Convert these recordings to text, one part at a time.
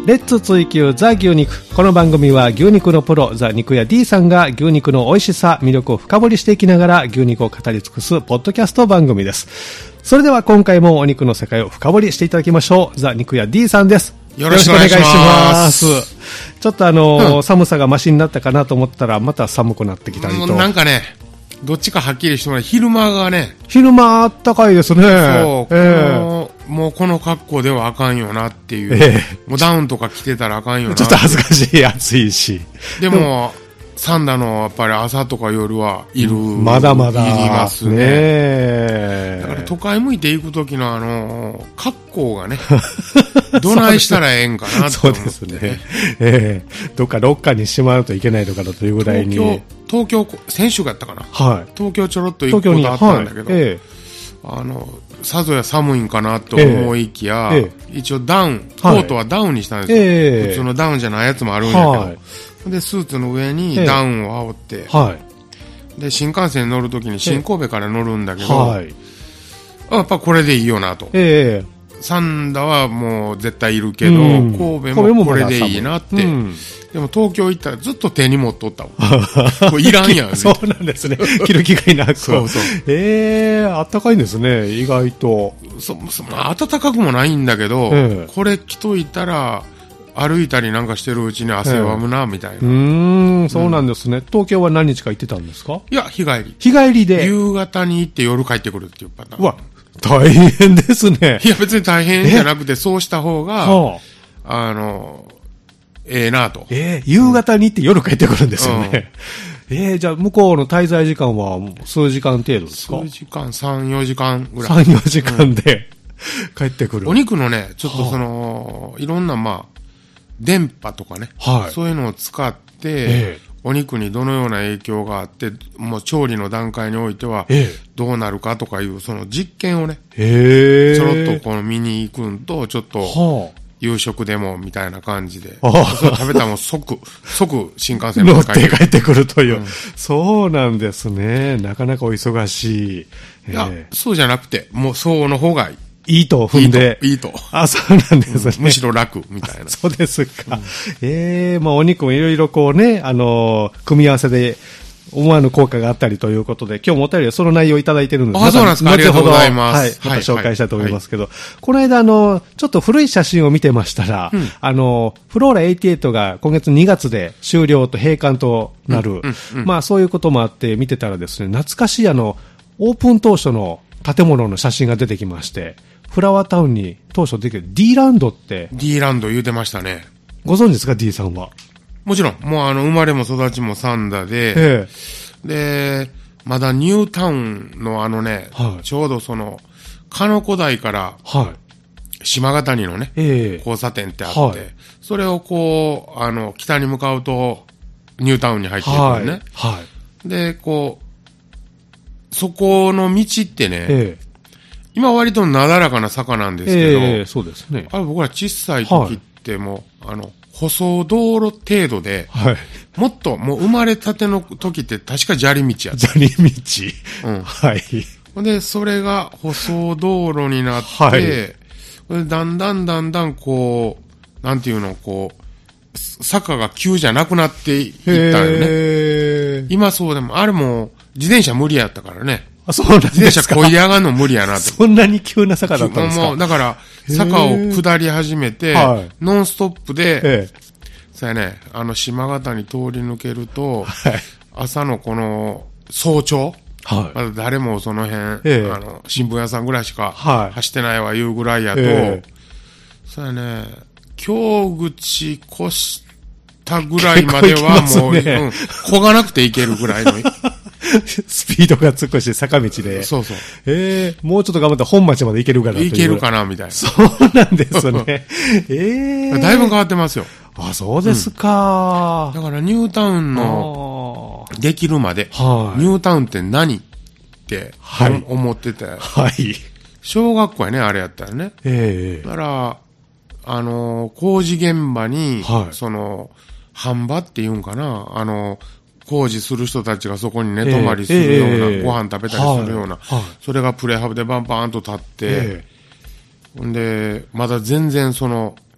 レッツ追求ザ牛肉。この番組は牛肉のプロザ肉屋 D さんが牛肉の美味しさ魅力を深掘りしていきながら牛肉を語り尽くすポッドキャスト番組です。それでは今回もお肉の世界を深掘りしていただきましょう。ザ肉屋 D さんです。 よろしくお願いします。 ちょっと寒さがマシになったかなと思ったらまた寒くなってきたりと。 なんかね、どっちかはっきりしてもらう。昼間がね。 昼間あったかいですね。 そう。もうこの格好ではあかんよなっていう。もうダウンとか着てたらあかんよな。 ちょっと恥ずかしい、暑いし。 でも、サンダのやっぱり朝とか夜はいる。 まだまだ。 いりますね。だから都会向いて行く時の格好がね、どないしたらええんかなって思って。 そうですね。どっかロッカーにしまうといけないのかなというぐらいに。 東京、先週やったかな。 はい。 東京ちょろっと行くことあったんだけど、さぞや寒いんかなと思いきや、一応ダウン、コートはダウンにしたんですよ。普通のダウンじゃないやつもあるんやけど。で、スーツの上にダウンを羽織って、で、新幹線に乗るときに新神戸から乗るんだけど、やっぱこれでいいよなと。サンダはもう絶対いるけど、神戸もこれでいいなって。でも東京行ったらずっと手に持っとったわ。これいらんやん。 そうなんですね。着る気がいなく。そうそう。あったかいんですね、意外と。 暖かくもないんだけど、これ着といたら、歩いたりなんかしてるうちに汗ばむな、みたいな。 そうなんですね。東京は何日か行ってたんですか？ いや、日帰り。 日帰りで。 夕方に行って夜帰ってくるっていうパターン。 うわ、大変ですね。 いや、別に大変じゃなくて、そうした方が、ええなと。 夕方に行って夜帰ってくるんですよね。じゃあ、向こうの滞在時間は数時間程度ですか？ 数時間、3、4時間ぐらい。 3、4時間で帰ってくる。 お肉のね、ちょっといろんな、電波とかね、そういうのを使って、お肉にどのような影響があって、もう調理の段階においては、どうなるかとかいう、その実験をね、ちょろっと見に行くんと、ちょっと、夕食でもみたいな感じで、それ食べたらもう即新幹線乗って帰ってくるという。そうなんですね。なかなかお忙しい。 いや、そうじゃなくて、もうそうの方がいい。 いいと踏んで。 いいと。 そうなんですね。 むしろ楽、みたいな。 そうですか。お肉もいろいろこうね、組み合わせで思わぬ効果があったりということで、今日もお便りはその内容をいただいてるので、 そうなんですか。ありがとうございます。 はい。また紹介したいと思いますけど、この間ちょっと古い写真を見てましたら、フローラ88が今月2月で終了と閉館となる、そういうこともあって見てたらですね、懐かしいオープン当初の建物の写真が出てきまして、フラワータウンに当初出てきて D ランドって。 D ランド言うてましたね。 ご存知ですか D さんは？ もちろん、もう生まれも育ちもサンダで、で、まだニュータウンのちょうど鹿野古台から、島ヶ谷のね、交差点ってあって、それを北に向かうと、ニュータウンに入ってるんね。で、そこの道ってね、今割となだらかな坂なんですけど、 そうですね。 僕ら小さい時っても舗装道路程度で、もっと、もう生まれたての時って確か砂利道やった。 砂利道。はい。 で、それが舗装道路になって、だんだんなんていうの、坂が急じゃなくなっていったよね。今そうでも、あれも自転車無理やったからね。 そうなんですか。 自転車こいで上がるの無理やなって。 そんなに急な坂だったんですか？ もう、だから、坂を下り始めて、ノンストップで、そうやね、島形に通り抜けると、朝の早朝、まだ誰もその辺、新聞屋さんぐらいしか走ってないわいうぐらいやと、そうやね、京口越したぐらいまではもう、漕がなくていけるぐらいの。 スピードがつくし、坂道で。 そうそう。 もうちょっと頑張ったら本町まで行けるかな。 行けるかな、みたいな。 そうなんですね。 だいぶ変わってますよ。 そうですか。 だからニュータウンのできるまで、ニュータウンって何って思ってて、小学校やね、あれやったらね。だから、工事現場に、販売って言うんかな、工事する人たちがそこに寝泊まりするような、ご飯食べたりするような、それがプレハブでバンバンと立って、んで、まだ全然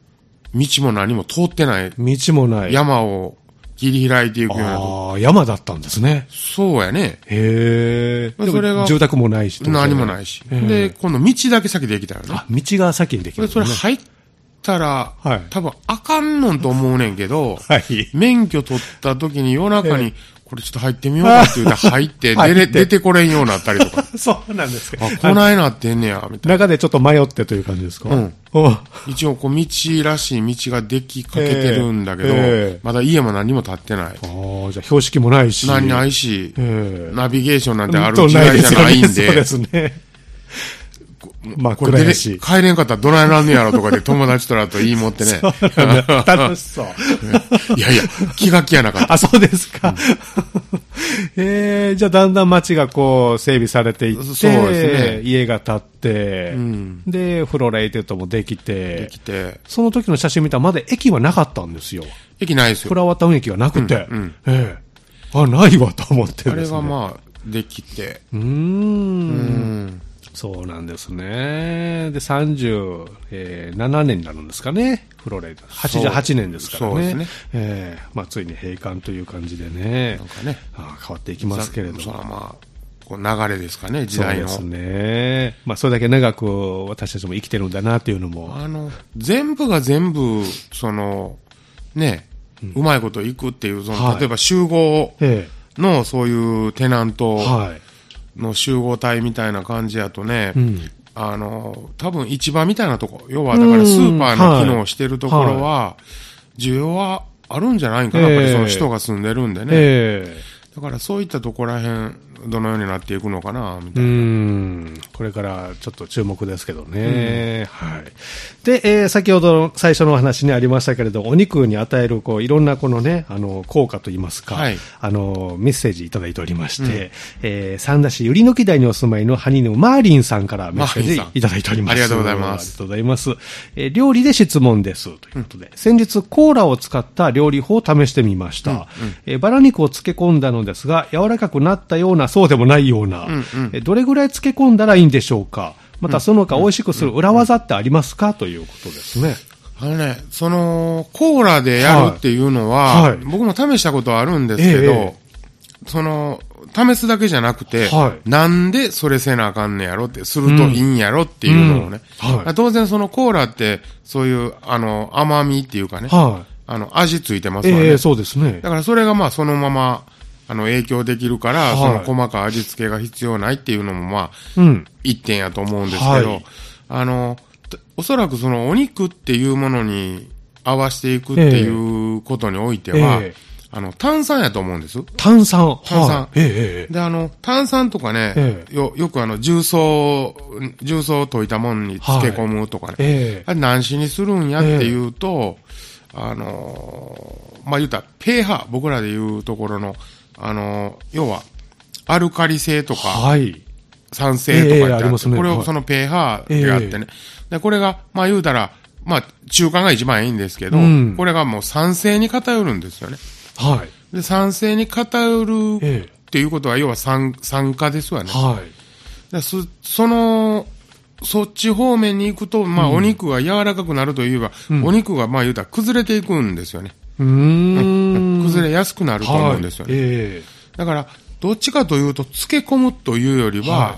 道も何も通ってない。 道もない。 山を切り開いていくようなとこ。ああ、山だったんですね。 そうやね。 へえ。 それが。 住宅もないし。 何もないし。で、今度道だけ先できたよね。 あ、道が先にできた、 ね。それ入ったら、はい、多分あかんのんと思うねんけど、はい、免許取った時に夜中に、これちょっと入ってみようかって言うて入って出てこれんようになったりとか。 そうなんですか。 あ、こないなってんねや、みたいな。 中でちょっと迷ってという感じですか？うん。 一応、こう、道らしい道ができかけてるんだけど、まだ家も何も建ってない。ああ、 じゃあ標識もないし。 何ないし、ナビゲーションなんてある時代じゃないんで。そうですね。まあ、これ帰れんかったらどないなんねやろとかで友達とらと言い持ってね。 楽しそう。 いやいや、気が気やなかった。 あ、そうですか。じゃあだんだん街がこう整備されていって、そうですね、家が建って、で、フローラエイテッドもできて、その時の写真見たらまだ駅はなかったんですよ。 駅ないですよ。 フラワータウン駅がなくて、あ、ないわと思ってるんですね。 あれがまあ、できて。 そうなんですね。で、37年になるんですかね。フローライト。88年ですからね。そうですね。まあ、ついに閉館という感じでね。なんかね。変わっていきますけれども。 それはまあ、こう流れですかね、時代の。 そうですね。まあ、それだけ長く私たちも生きてるんだなっていうのも。 全部が全部、ね、うまいこといくっていう、例えば集合のそういうテナント、の集合体みたいな感じやとね、多分市場みたいなとこ、要はだからスーパーの機能してるところは、需要はあるんじゃないんかな、やっぱりその人が住んでるんでね。だからそういったところらへん、どのようになっていくのかな、みたいな。 これからちょっと注目ですけどね。はい。で、先ほど最初のお話にありましたけれど、お肉に与える、いろんなこのね、効果といいますか、メッセージいただいておりまして、三田市ゆりの木台にお住まいのハニヌマーリンさんからメッセージいただいております。 ありがとうございます。 ありがとうございます。料理で質問です。ということで、先日コーラを使った料理法を試してみました。バラ肉を漬け込んだのですが、柔らかくなったような、そうでもないような、どれぐらい漬け込んだらいいんでしょうか。またその他美味しくする裏技ってありますかということですね。 コーラでやるっていうのは、僕も試したことはあるんですけど、試すだけじゃなくて、なんでそれせなあかんねやろって、するといいんやろっていうのをね。当然そのコーラって、そういう、甘みっていうかね、味ついてますよね。 そうですね。 だからそれがまあそのまま、影響できるから、その細かい味付けが必要ないっていうのもまあ、一点やと思うんですけど、おそらくそのお肉っていうものに合わせていくっていうことにおいては、炭酸やと思うんです。 炭酸。 で、炭酸とかね、よく重曹を溶いたものに漬け込むとかね、あれ何しにするんやっていうと、まあ、言うたら、pH、僕らで言うところの、要は、アルカリ性とか、酸性とかってあって、これをその pH であってね。で、これが、まあ言うたら、まあ、中間が一番いいんですけど、これがもう酸性に偏るんですよね。で、酸性に偏るっていうことは、要は酸化ですわね。でそっち方面に行くと、まあ、お肉が柔らかくなるといえば、お肉が、まあ言うたら崩れていくんですよね。崩れやすくなると思うんですよね。だから、どっちかというと、漬け込むというよりは、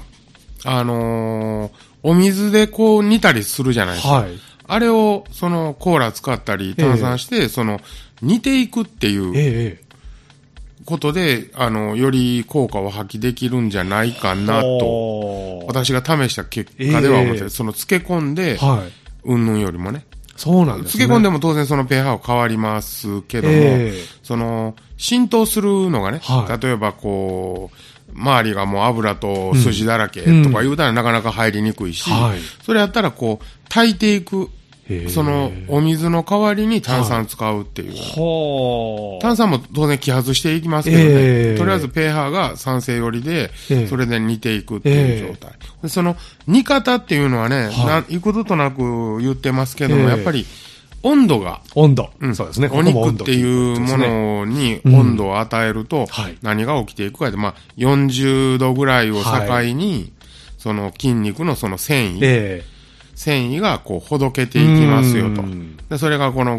お水でこう煮たりするじゃないですか。あれを、コーラ使ったり炭酸して、煮ていくっていうことで、より効果を発揮できるんじゃないかなと、私が試した結果では思って、漬け込んで、うんぬんよりもね。 そうなんですね。 漬け込んでも当然その pH は変わりますけども、浸透するのがね、例えばこう、周りがもう油と筋だらけとか言うたらなかなか入りにくいし、それやったらこう、炊いていく、お水の代わりに炭酸使うっていう。炭酸も当然揮発していきますけどね、とりあえず pH が酸性寄りで、それで煮ていくっていう状態。でその煮方っていうのはね、幾度となく言ってますけども、やっぱり温度が。 そうですね。 お肉っていうものに温度を与えると、何が起きていくかで、まあ、40度ぐらいを境に、その筋肉のその繊繊維がこうほどけていきますよと。で、それがこの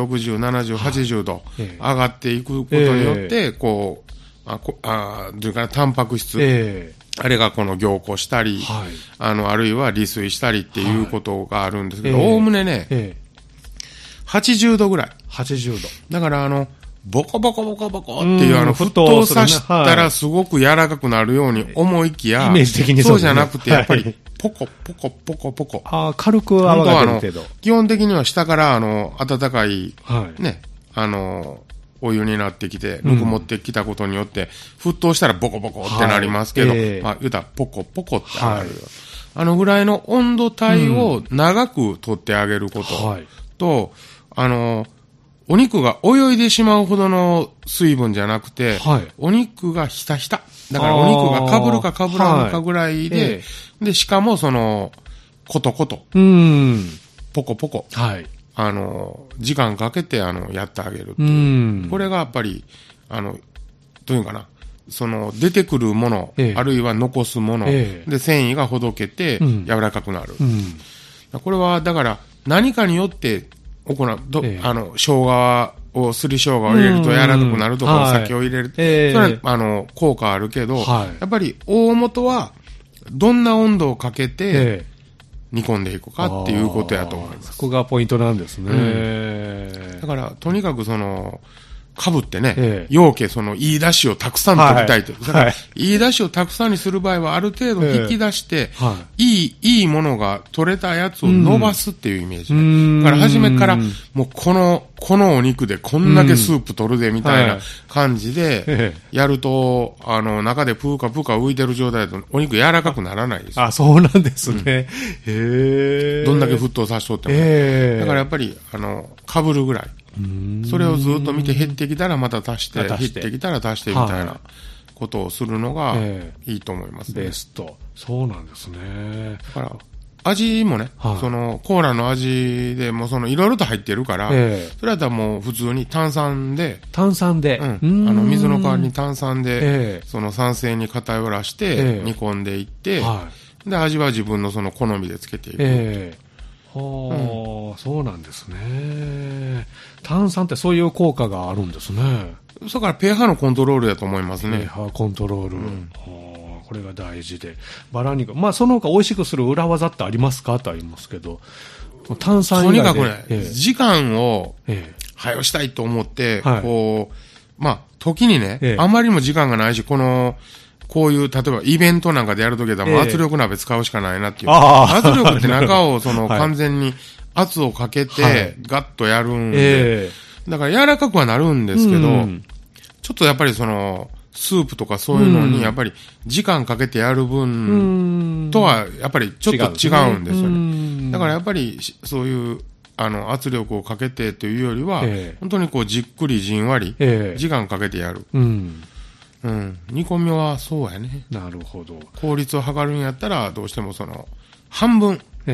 50、60、70、80と上がっていくことによって、こう、というかタンパク質、あれがこの凝固したり、あるいは離水したりっていうことがあるんですけど、おおむねね、80度ぐらい。 80度。 だからボコボコボコボコっていう沸騰させたらすごく柔らかくなるように思いきや、 イメージ的にそうじゃなくて、やっぱり、ポコポコポコポコ。 軽く泡が出る程度。 基本的には下から温かい、ね、お湯になってきて、ぬくもってきたことによって、沸騰したらボコボコってなりますけど、まあ、言うたらポコポコってなる。ぐらいの温度帯を長く取ってあげることと、お肉が泳いでしまうほどの水分じゃなくて、お肉がひたひた。だからお肉がかぶるかかぶらんかぐらいで、で、しかもコトコト。ポコポコ。時間かけて、やってあげるっていう。これがやっぱり、どういうかな。出てくるもの、あるいは残すもの、で、繊維がほどけて、柔らかくなる。これは、だから、何かによって、生姜を、すり生姜を入れると柔らかくなるとか、お酒を入れると、それは、効果あるけど、やっぱり大元は、どんな温度をかけて、煮込んでいくかっていうことやと思います。 そこがポイントなんですね。 だから、とにかくかぶってね、要件いい出汁をたくさん取りたいと。だから、いい出汁をたくさんにする場合は、ある程度引き出して、いいものが取れたやつを伸ばすっていうイメージね。だから、初めから、もうこのお肉でこんだけスープ取るで、みたいな感じで、やると、中でプーカプーカ浮いてる状態だと、お肉柔らかくならないです。 そうなんですね。 どんだけ沸騰させとっても。だからやっぱり、かぶるぐらい。それをずっと見て減ってきたらまた足して、減ってきたら足してみたいなことをするのがいいと思いますね。 ベスト。そうなんですね。 だから、味もね、コーラの味でもいろいろと入ってるから、それだったらもう普通に炭酸で、水の代わりに炭酸で、酸性に偏らして煮込んでいって、で、味は自分の好みでつけていく。 そうなんですね。炭酸ってそういう効果があるんですね。 だから、pH のコントロールだと思いますね。 pH コントロール。これが大事で。バラ肉。その他美味しくする裏技ってありますかとありますけど。炭酸以外で。 とにかくね、時間を、早よしたいと思って、時にね、あまりにも時間がないし、こういう、例えばイベントなんかでやるときはもう圧力鍋使うしかないなっていう。圧力って中を完全に圧をかけてガッとやるんで、だから柔らかくはなるんですけど、ちょっとやっぱりスープとかそういうのにやっぱり時間かけてやる分とはやっぱりちょっと違うんですよね。だからやっぱりそういう圧力をかけてというよりは、本当にじっくりじんわり時間かけてやる。煮込みはそうやね。 なるほど。 効率を測るんやったら、どうしても半分、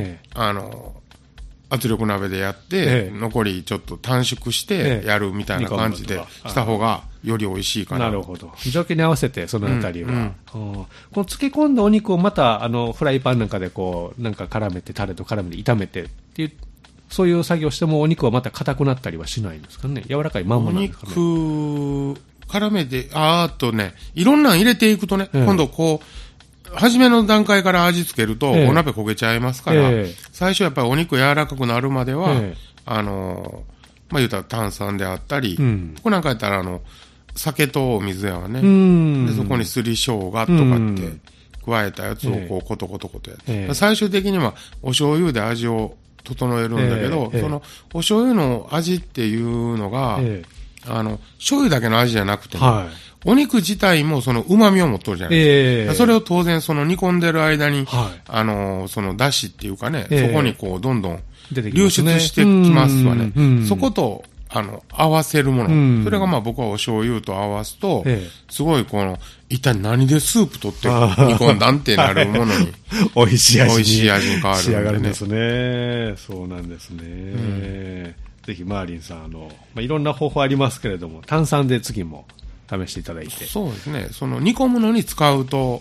圧力鍋でやって、残りちょっと短縮してやるみたいな感じでした方がより美味しいかな。 なるほど。条件に合わせてそのあたりは。この漬け込んだお肉をまたフライパンなんかでなんか絡めて、タレと絡めて炒めてっていう、そういう作業してもお肉はまた硬くなったりはしないんですかね。柔らかいまんまなんですかね。 お肉、絡めて、いろんなん入れていくとね、今度初めの段階から味付けると、お鍋焦げちゃいますから、最初やっぱりお肉柔らかくなるまでは、言うたら炭酸であったり、ここなんかやったら酒とお水やわね。で、そこにすり生姜とかって加えたやつをコトコトコトやって、最終的にはお醤油で味を整えるんだけど、お醤油の味っていうのが、醤油だけの味じゃなくて、お肉自体も旨味を持っとるじゃないですか。それを当然煮込んでる間に、出汁っていうかね、そこにどんどん流出してきますわね。そこと、合わせるもの。それが僕はお醤油と合わすと、すごい一体何でスープ取って煮込んだんってなるものに、 美味しい味に変わるんでね。 仕上がるんですね。そうなんですね。ぜひマーリンさんいろんな方法ありますけれども、炭酸で次も試していただいて。 そうですね。煮込むのに使うと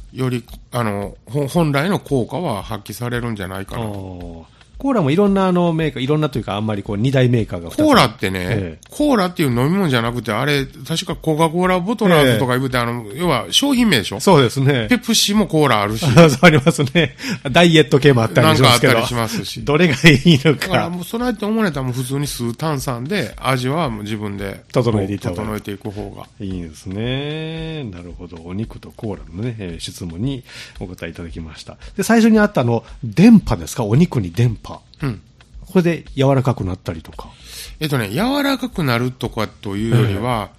より、本来の効果は発揮されるんじゃないかな。 コーラもいろんなメーカー、いろんなというかあんまりこう二大メーカーがコーラってね、コーラっていう飲み物じゃなくて、あれ、確かコカ・コーラボトラーズとか言うて、要は商品名でしょ？ そうですね。 ペプシもコーラあるし。 そうありますね。ダイエット系もあったりしますけど。 なんかあったりしますし。 どれがいいのか。 だからもうそれって思われたらもう普通に吸う炭酸で、味はもう自分で整えていった整えていく方が。 いいですね。なるほど。お肉とコーラのね、質問にお答えいただきました。で、最初にあった電波ですか？お肉に電波。うん。これで柔らかくなったりとか。 柔らかくなるとかというよりは、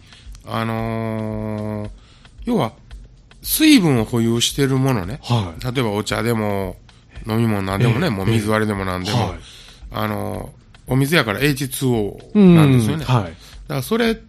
要は、水分を保有しているものね。はい。例えばお茶でも、飲み物なんでもね、もう水割りでもなんでも、はい、お水やから H2O なんですよね。はい。だからそれって、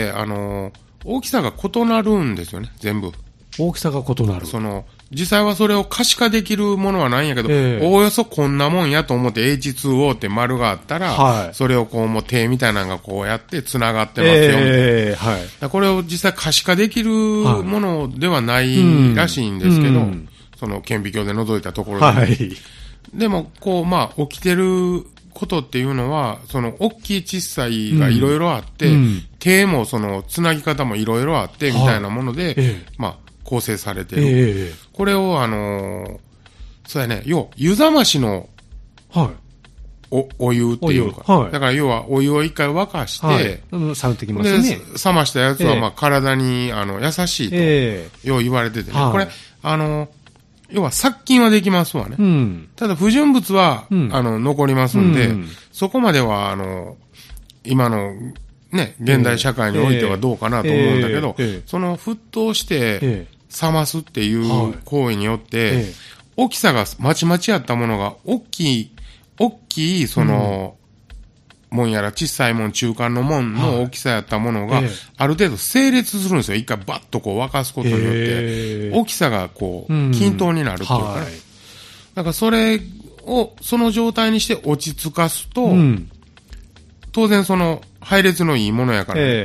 大きさが異なるんですよね、全部。 大きさが異なる。 実際はそれを可視化できるものはないんやけど、おおよそこんなもんやと思って H2O って丸があったら、はい、それをこうもう手みたいなのがこうやって繋がってますよ。はい、これを実際可視化できるものではないらしいんですけど、その顕微鏡で覗いたところで。はい、でも、起きてることっていうのは、大きい小さいがいろいろあって、手もつなぎ方もいろいろあって、みたいなもので、構成されている。これを、そうやね、湯冷ましの、お湯っていうか、だから要はお湯を一回沸かして、 冷めてきますね。 冷ましたやつは、体に、優しいと、よう言われててね。これ、要は殺菌はできますわね。ただ不純物は、残りますんで、そこまでは、今の、ね、現代社会においてはどうかなと思うんだけど、沸騰して、冷ますっていう行為によって、大きさがまちまちやったものが、大きい、もんやら、小さいもん、中間のもんの大きさやったものが、ある程度整列するんですよ。一回バッとこう沸かすことによって、大きさがこう、均等になるっていうかね。だからそれを、その状態にして落ち着かすと、当然配列のいいものやから、どう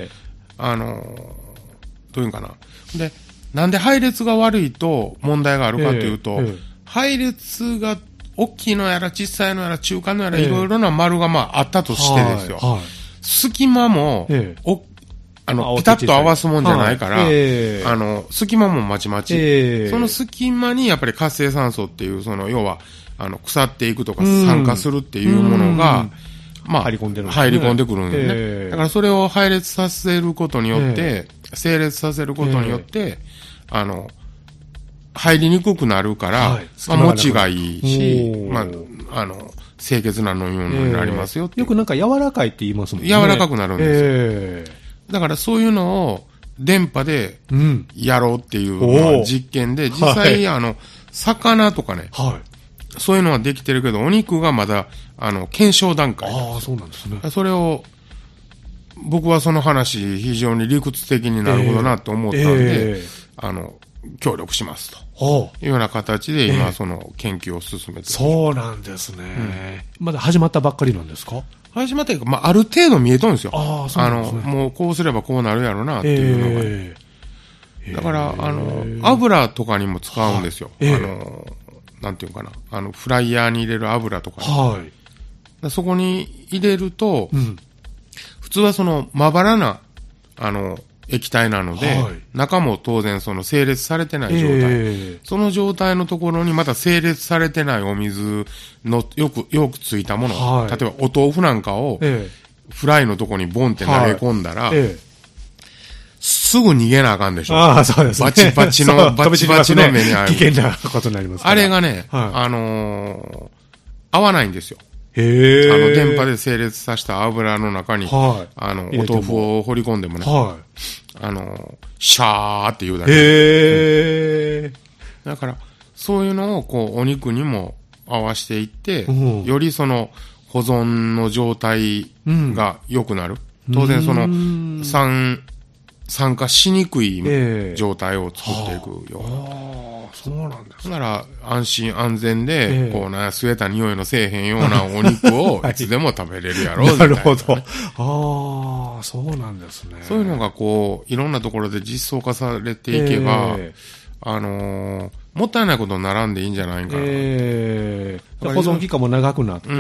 いうんかな。で、なんで配列が悪いと問題があるかというと、配列が大きいのやら小さいのやら中間のやらいろいろな丸があったとしてですよ。隙間も、ピタッと合わすもんじゃないから、隙間もまちまち。その隙間にやっぱり活性酸素っていう、要は、腐っていくとか酸化するっていうものが、 入り込んでくるんですね。だからそれを配列させることによって、整列させることによって、入りにくくなるから、持ちがいいし、清潔な飲み物になりますよって。 よくなんか柔らかいって言いますもんね。 柔らかくなるんですよ。だからそういうのを電波でやろうっていう実験で、実際魚とかね、そういうのはできてるけど、お肉がまだ、検証段階。 ああ、そうなんですね。 それを、僕はその話、非常に理屈的になるほどなと思ったんで、協力しますと。いうような形で今、その研究を進めてる。 そうなんですね。まだ始まったばっかりなんですか？ 始まったいうか、ある程度見えとるんですよ。ああ、そうなんですね。もうこうすればこうなるやろな、っていうのが。だから、油とかにも使うんですよ。なんていうかな。フライヤーに入れる油とか。そこに入れると、普通はまばらな、液体なので、中も当然整列されてない状態。その状態のところにまた整列されてないお水のよくついたもの。例えばお豆腐なんかを、フライのところにボンって投げ込んだら、すぐ逃げなあかんでしょ。 ああ、そうですね。 バチバチの目にある。 危険なことになりますから。 あれがね、合わないんですよ。電波で整列させた油の中に、お豆腐を掘り込んでもね、シャーって言うだけ。だから、そういうのをお肉にも合わせていって、より保存の状態が良くなる。当然酸化しにくい状態を作っていくような。 そうなんです。 なら、安心安全で、吸えた匂いのせえへんようなお肉をいつでも食べれるやろうみたいな。 なるほど。ああ、そうなんですね。 そういうのがいろんなところで実装化されていけば、 もったいないことにならんでいいんじゃないかな。 保存期間も長くなって。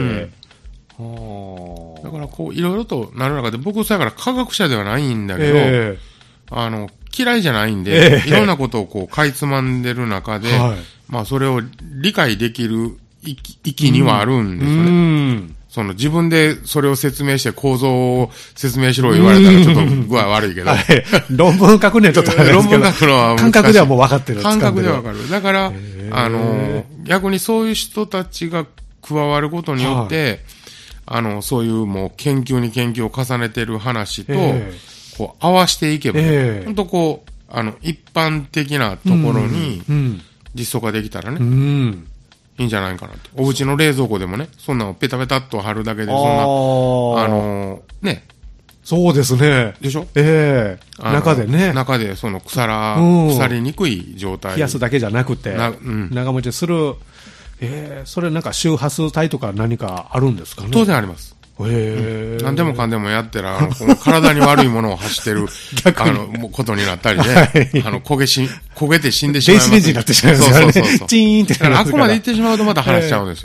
だからこう、いろいろとなる中で、僕だから科学者ではないんだけど、嫌いじゃないんで、いろんなことをこう、かいつまんでる中で、まあそれを理解できる域にはあるんですよね。その自分でそれを説明して構造を説明しろ言われたらちょっと具合悪いけど。 論文書くねちょっと論文書くのは感覚ではもう分かってる。 感覚では分かる。だから、逆にそういう人たちが加わることによって、そういうもう研究に研究を重ねてる話と、こう合わしていけば、本当こう、一般的なところに実装ができたらね。いいんじゃないかなと。お家の冷蔵庫でもね、そんなのペタペタっと貼るだけで、そんな、ね。 そうですね。 でしょ？ 中でね。 中でその腐りにくい状態。 冷やすだけじゃなくて、長持ちする、それなんか周波数帯とか何かあるんですかね？ 当然あります。何でもかんでもやってら、体に悪いものを発してる、ことになったりね。焦げて死んでしまいます。 電子レンジになってしまいますからね。そう。チーンってなる。 あくまで行ってしまうとまた話しちゃうんです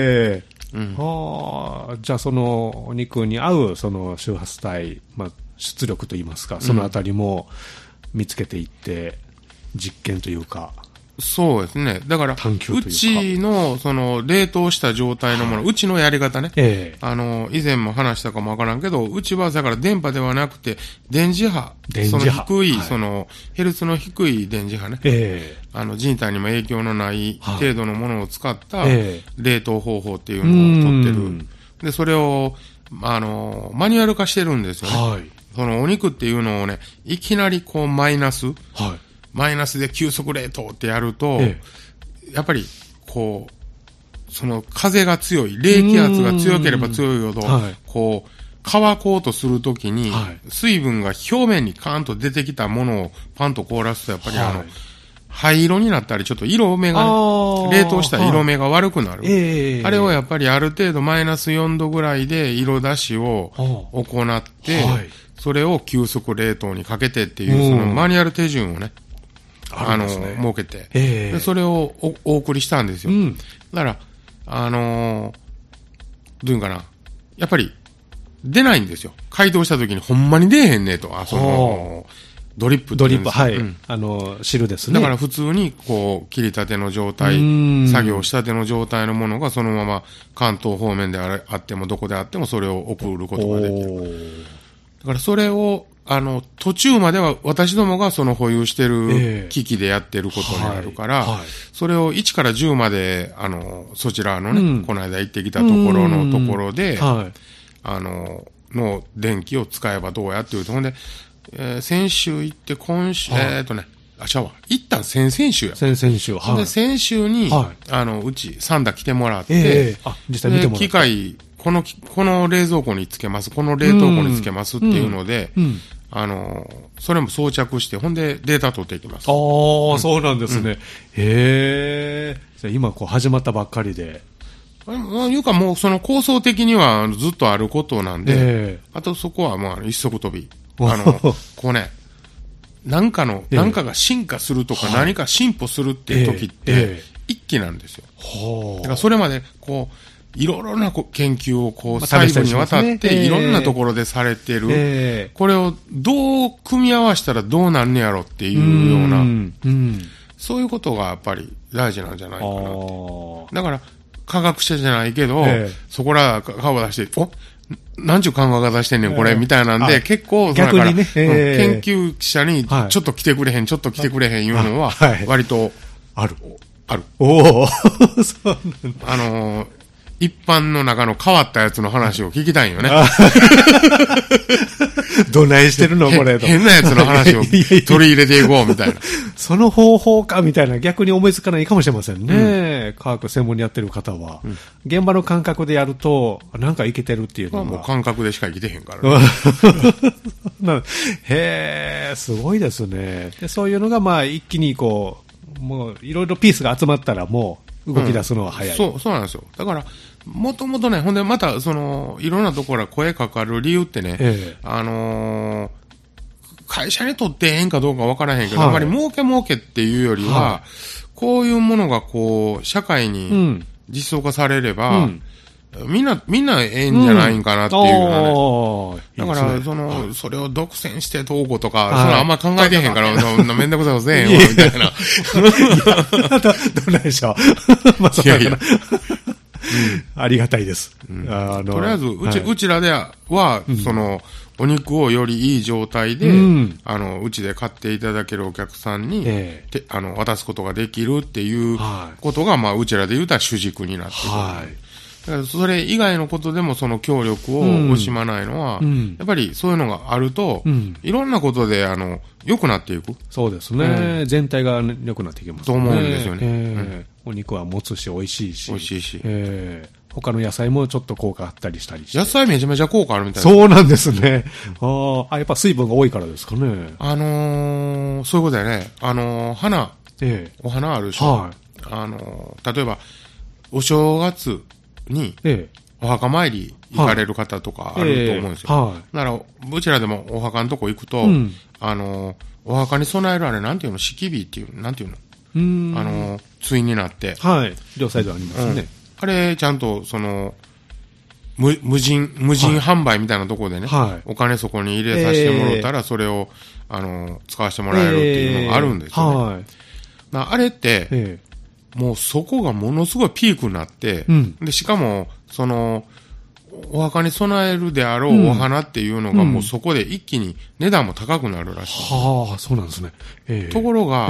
よ。じゃあそのお肉に合うその周波数帯、出力といいますか、そのあたりも見つけていって、実験というか。 そうですね。だから、うちの、その、冷凍した状態のもの、うちのやり方ね。以前も話したかもわからんけど、うちは、だから電波ではなくて、電磁波。その低い、その、ヘルツの低い電磁波ね。人体にも影響のない程度のものを使った、冷凍方法っていうのを取ってる。で、それを、マニュアル化してるんですよね。その、お肉っていうのをね、いきなりこう、マイナスで急速冷凍ってやると、やっぱり、こう、その風が強い、冷気圧が強ければ強いほど、こう、乾こうとするときに、水分が表面にカーンと出てきたものをパンと凍らすと、やっぱり灰色になったり、ちょっと色目がね、冷凍した色目が悪くなる。あれをやっぱりある程度マイナス4度ぐらいで色出しを行って、それを急速冷凍にかけてっていう、そのマニュアル手順をね、設けて、で、それをお送りしたんですよ。だから、どういうんかな。やっぱり、出ないんですよ。解凍した時にほんまに出えへんねと。ドリップって言うんですよ。 汁ですね。 だから普通に、こう、切りたての状態、作業したての状態のものがそのまま関東方面であってもどこであってもそれを送ることができる。だからそれを、途中までは私どもがその保有してる機器でやってることになるから、それを1から10まで、そちらのね、この間行ってきたところのところで、の電気を使えばどうやっていうと、ほんで、先週行って今週、一旦先々週や。 先々週、 で、先週に、うち、サンダ来てもらって、 実際見てもらって。 機械、この冷蔵庫につけます、この冷凍庫につけますっていうので、それも装着して、ほんでデータ取っていきます。 そうなんですね。今こう始まったばっかりで。 いうかもうその構想的にはずっとあることなんで、あとそこはまあ一足飛び。こうね、何かが進化するとか何か進歩するっていう時って、一気なんですよ。だからそれまでこう、いろいろな研究をこう細部にわたっていろんなところでされてる。これをどう組み合わせたらどうなんねやろっていうような、そういうことがやっぱり大事なんじゃないかなと。だから科学者じゃないけど、そこら顔を出して、なんちゅう考え方してんねんこれみたいなんで、結構逆にね、 研究者にちょっと来てくれへん、ちょっと来てくれへんいうのは割とある。 そうなんだ。一般の中の変わったやつの話を聞きたいんよね。 どないしてるのこれと。 変なやつの話を取り入れていこうみたいな。 その方法かみたいな逆に思いつかないかもしれませんね。科学専門にやってる方は。現場の感覚でやると、なんかいけてるっていうのは。 もう感覚でしか生きてへんからね。 すごいですね。でそういうのがまあ一気にこう、もういろいろピースが集まったらもう、動き出すのは早い。 そうなんですよ。だから、もともとね、ほんでまた、いろんなところから声かかる理由ってね、会社にとってええんかどうかわからへんけど、あまり儲けっていうよりは、 こういうものがこう、社会に実装化されれば、みんなええんじゃないんかなっていうのね。だから、それを独占してどうこうとか、それあんま考えてへんから、そんなめんどくさいことせえへんわ、みたいな。 どうなんでしょう。まあ、そうだな。ありがたいです。 とりあえず、うちらでは、お肉をよりいい状態で、うちで買っていただけるお客さんに、渡すことができるっていうことが、まあ、うちらで言うたら主軸になってくる。だからそれ以外のことでもその協力を惜しまないのは、やっぱりそういうのがあると、いろんなことで、良くなっていく。 そうですね。全体が良くなっていきますね。 と思うんですよね。 お肉は持つし、美味しいし。 美味しいし。 他の野菜もちょっと効果あったりしたりして。 野菜めちゃめちゃ効果あるみたいな。 そうなんですね。やっぱ水分が多いからですかね。 そういうことだよね。花、お花あるでしょ。例えば、お正月に、お墓参り行かれる方とかあると思うんですよ。だから、うちらでもお墓のとこ行くと、お墓に備えるあれ、なんていうの、敷火っていう、なんていうの対になって。 両サイドありますね。 あれ、ちゃんと、無人販売みたいなところでね、お金そこに入れさせてもらったら、それを、使わせてもらえるっていうのがあるんですよね。あれって、もうそこがものすごいピークになって、で、しかも、お墓に備えるであろうお花っていうのがもうそこで一気に値段も高くなるらしい。 そうなんですね。 ところが、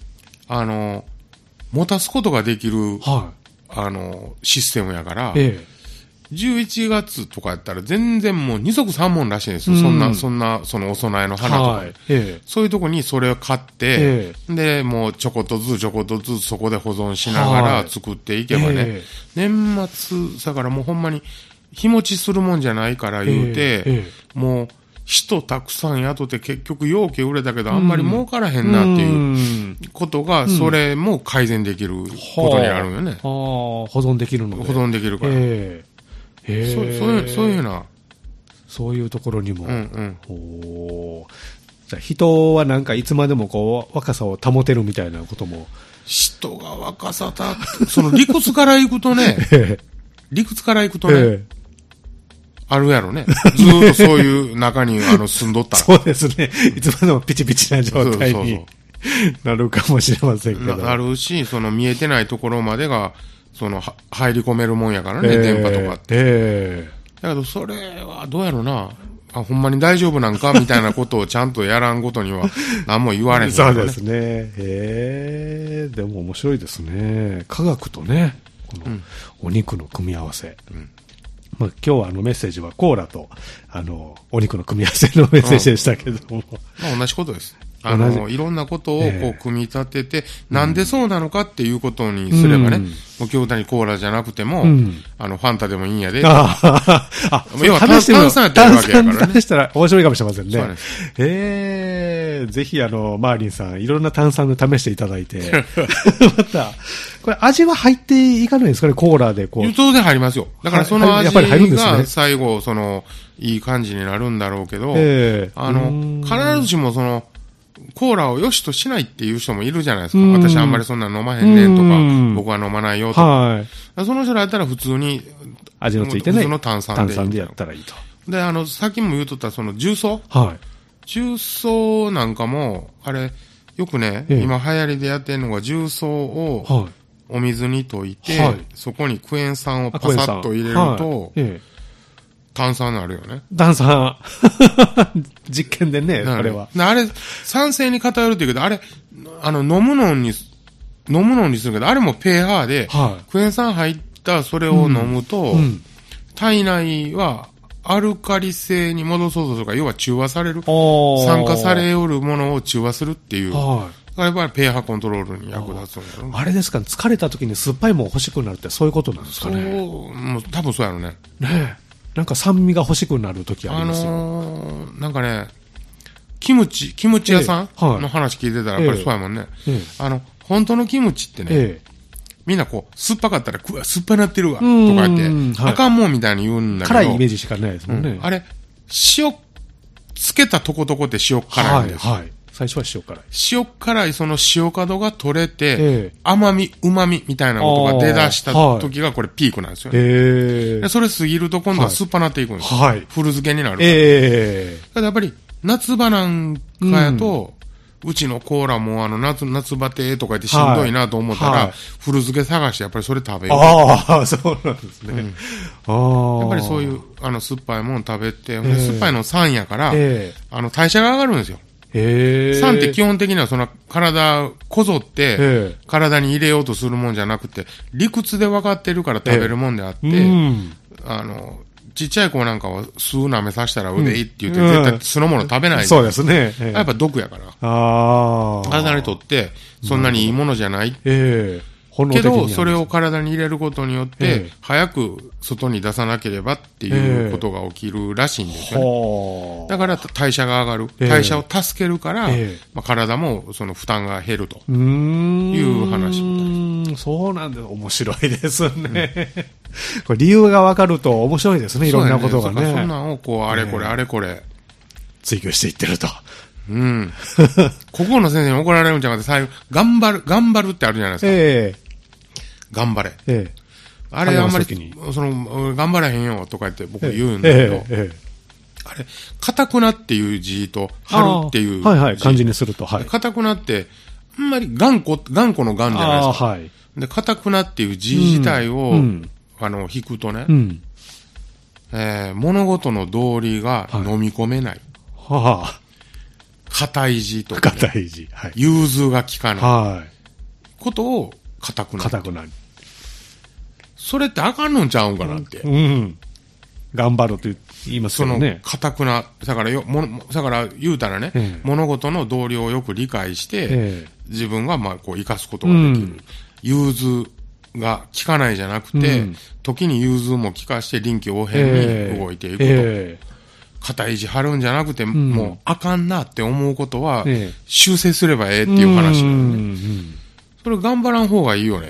持たすことができる、システムやから、11月とかやったら全然もう二足三門らしいんですよ。そんな、そのお供えの花とか。そういうとこにそれを買って、で、もうちょこっとずつそこで保存しながら作っていけばね、年末、だからもうほんまに日持ちするもんじゃないから言うて、もう人たくさん雇って結局容器売れたけどあんまり儲からへんなっていうことが、それも改善できることになるよね。 保存できるので。 保存できるから。そういうな。 そういうところにも。じゃあ人はなんかいつまでもこう若さを保てるみたいなことも。 人が若さ理屈から行くとね、あるやろね。ずーっとそういう中に住んどったら。 そうですね。いつまでもピチピチな状態になるかもしれませんけど。 なるし、見えてないところまでが、入り込めるもんやからね、電波とかって。だけど、それはどうやろな。ほんまに大丈夫なんかみたいなことをちゃんとやらんことには何も言われへん、ね。 そうですね。でも面白いですね。科学とね、このお肉の組み合わせ。今日はメッセージはコーラとお肉の組み合わせのメッセージでしたけども。 同じことです。いろんなことをこう組み立てて、なんでそうなのかっていうことにすればね、もう京谷コーラじゃなくても、ファンタでもいいんやで。要は炭酸やってるわけやからね。 試したら面白いかもしれませんね。ぜひマーリンさん、いろんな炭酸で試していただいて。また、これ味は入っていかないんですかね、コーラでこう。 当然入りますよ。だからその味が最後、いい感じになるんだろうけど、必ずしもコーラを良しとしないっていう人もいるじゃないですか。私あんまりそんな飲まへんねんとか、僕は飲まないよとか。その人だったら普通に、 味のついてない。 普通の炭酸でやったらいいと。 で、さっきも言うとった重曹。重曹なんかも、あれ、よくね、今流行りでやってるのが重曹をお水に溶いて、そこにクエン酸をパサッと入れると、炭酸になるよね。 炭酸。実験でね、これは。 あれ、酸性に偏るって言うけど、あれ、飲むのにするけど、あれも pH で、クエン酸入ったそれを飲むと、体内はアルカリ性に戻そうとするから、要は中和される。酸化されおるものを中和するっていう。やっぱり pH コントロールに役立つんだろう。 あれですかね、疲れた時に酸っぱいもん欲しくなるってそういうことなんですかね。 もう多分そうやろね。 なんか酸味が欲しくなる時ありますよ。 なんかね、キムチ屋さんの話聞いてたらやっぱりそうやもんね。本当のキムチってね、みんなこう、酸っぱかったら、酸っぱなってるわ、とか言って、あかんもんみたいに言うんだけど。 辛いイメージしかないですもんね。 あれ、塩つけたとことこって塩辛いんです。 最初は塩辛い。 塩辛い、その塩角が取れて、甘み、旨みみたいなことが出だした時がこれピークなんですよね。でそれ過ぎると今度は酸っぱなっていくんですよ。古漬けになるから。やっぱり夏場なんかやと、うちのコーラも夏バテとか言ってしんどいなと思ったら、古漬け探してやっぱりそれ食べよう。 ああ、そうなんですね。 やっぱりそういう、酸っぱいもの食べて、酸っぱいの酸やから、代謝が上がるんですよ。酸って基本的には体こぞって、体に入れようとするもんじゃなくて、理屈で分かってるから食べるもんであって、ちっちゃい子なんかは酢舐めさせたら腕いいって言って、絶対酢のもの食べない。 そうですね。 やっぱ毒やから。体にとって、そんなにいいものじゃない。けど、それを体に入れることによって、早く外に出さなければっていうことが起きるらしいんですよね。だから代謝が上がる。代謝を助けるから、体もその負担が減るという話みたい。 そうなんです。面白いですね。これ理由がわかると面白いですね、いろんなことがね。 そんなんをこう、あれこれあれこれ。 追求していってると。 ここの先生に怒られるんじゃなくて、最後、頑張るってあるじゃないですか。頑張れ。あれあんまり、頑張れへんよとか言って僕言うんだけど、あれ、固くなっていう字と、張るっていう字。 漢字にすると、 固くなって、あんまり頑固の頑じゃないですか。で、固くなっていう字自体を、引くとね、物事の道理が飲み込めない。硬い字とか、融通が効かないことを硬くなる。それってあかんのんちゃうんかなって。 頑張ると言いますよね。 硬くな、だから言うたらね、物事の道理をよく理解して、自分がこう生かすことができる。融通が効かないじゃなくて、時に融通も効かして臨機応変に動いていくと。硬い字張るんじゃなくて、もうあかんなって思うことは、修正すればええっていう話なんで、それ頑張らん方がいいよね。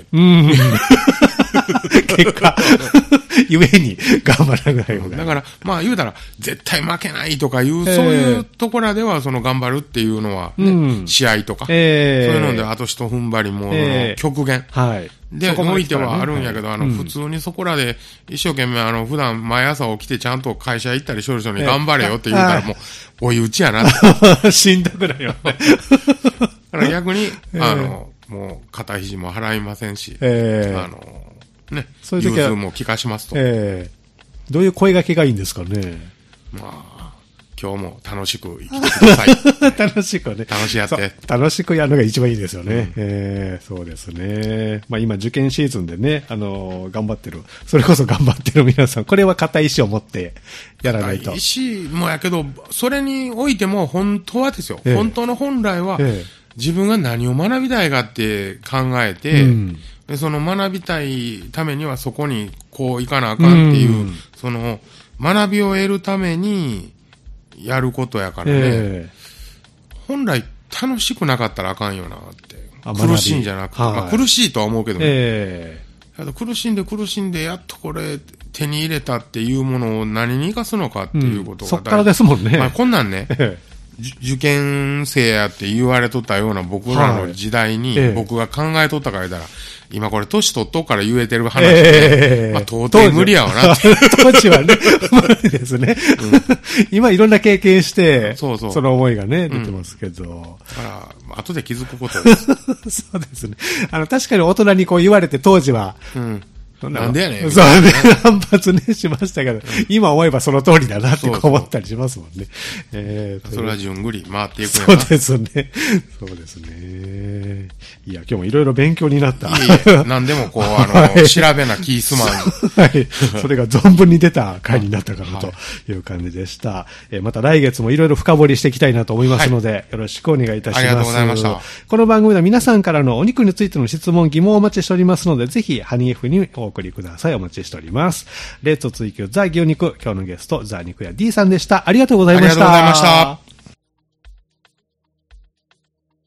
結果、ゆえに頑張らない方が。 だから、言うたら、絶対負けないとかいう、そういうところでは、頑張るっていうのは、試合とか、そういうので、あと一踏ん張りも、極限。で、おいてはあるんやけど、普通にそこらで、一生懸命、普段毎朝起きてちゃんと会社行ったりしょる人に頑張れよって言うたら、もう、追い打ちやなって。しんどくないよね。 だから逆に、もう、肩肘も払いませんし、そういう時は融通も効かしますと。 どういう声掛けがいいんですかね。 今日も楽しく生きてください。 楽しくね。 楽しやって。 楽しくやるのが一番いいですよね。そうですね。今受験シーズンでね、頑張ってる。それこそ頑張ってる皆さん、これは固い意志を持ってやらないと。 固い意志もやけど、それにおいても本当はですよ。本当の本来は、自分が何を学びたいかって考えて、でその学びたいためにはそこにこう行かなあかんっていう、その学びを得るためにやることやからね、本来楽しくなかったらあかんよなって。苦しいんじゃなくて、苦しいとは思うけどね。苦しんでやっとこれ手に入れたっていうものを何に生かすのかっていうことがそっからですもんね。 こんなんね、受験生やって言われとったような僕らの時代に僕が考えとったから言ったら、今これ年取っとから言えてる話で、到底無理やわなって。 当時はね、無理ですね。今いろんな経験して、その思いがね、出てますけど。 だから、後で気づくことです。 そうですね。確かに大人にこう言われて当時は、 なんでやねん。 そうね、反発ね、しましたけど、今思えばその通りだなって思ったりしますもんね。 それはじゅんぐり回っていくそうですね。そうですね。いや、今日もいろいろ勉強になった。 何でもこう、調べなキースマン。はい。それが存分に出た回になったかなという感じでした。また来月もいろいろ深掘りしていきたいなと思いますので、よろしくお願いいたします。ありがとうございました。 この番組では皆さんからのお肉についての質問、疑問をお待ちしておりますので、ぜひ、ハニーFにお送りください。お待ちしております。レッツ追求ザ・牛肉。今日のゲスト、ザ・肉屋 D さんでした。ありがとうございました。 ありがとうございました。